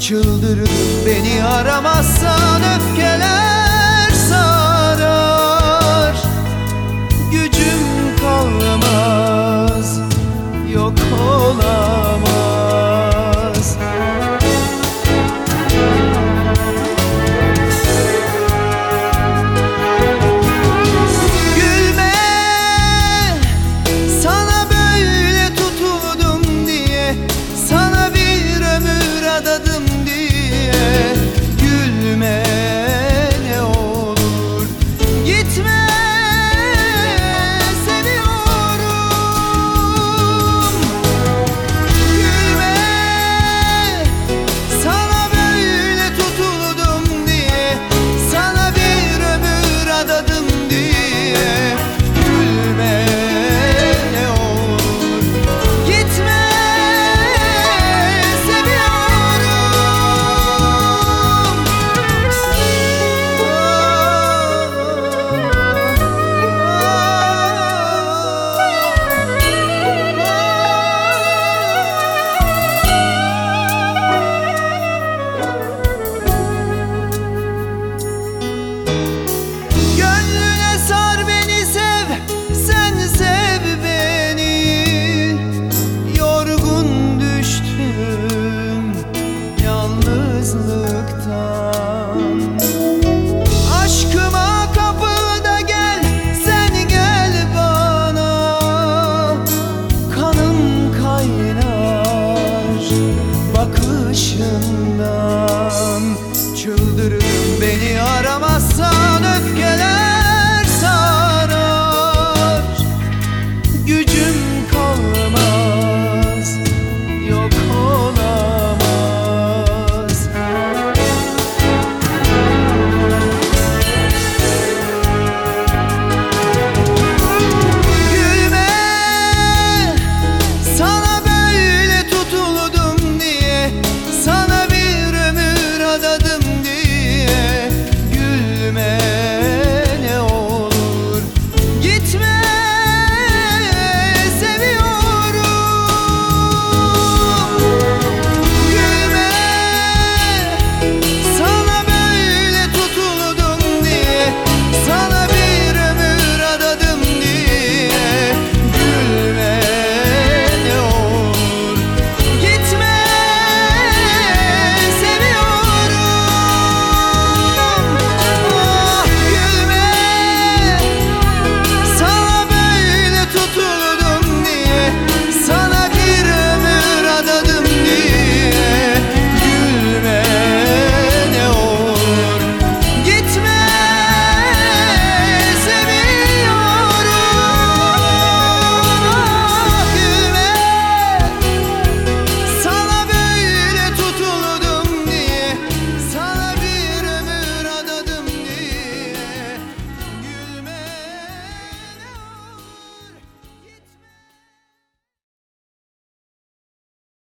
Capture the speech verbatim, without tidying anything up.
Çıldırırım beni aramazsan, öfkeler sarar. Gücüm kalmaz, yok olamaz. Gülme, sana böyle tutuldum diye, sana bir ömür adadım diye. Gülme ne olur, gitme, seviyorum. Gülme, sana böyle tutuldum diye, sana bir ömür adadım diye. Gülme ne olur, gitme, gönlüne sar beni, sev, sen sev beni. Yorgun düştüm yalnızlıktan. Aşkıma kapıl da gel, sen gel bana. Kanım kaynar bakışından. Çıldırırım beni aramazsan, öfkeler sarar. Gücüm kalmaz, yok olamaz. Gülme, sana böyle tutuldum diye, sana bir ömür adadım diye. Gülme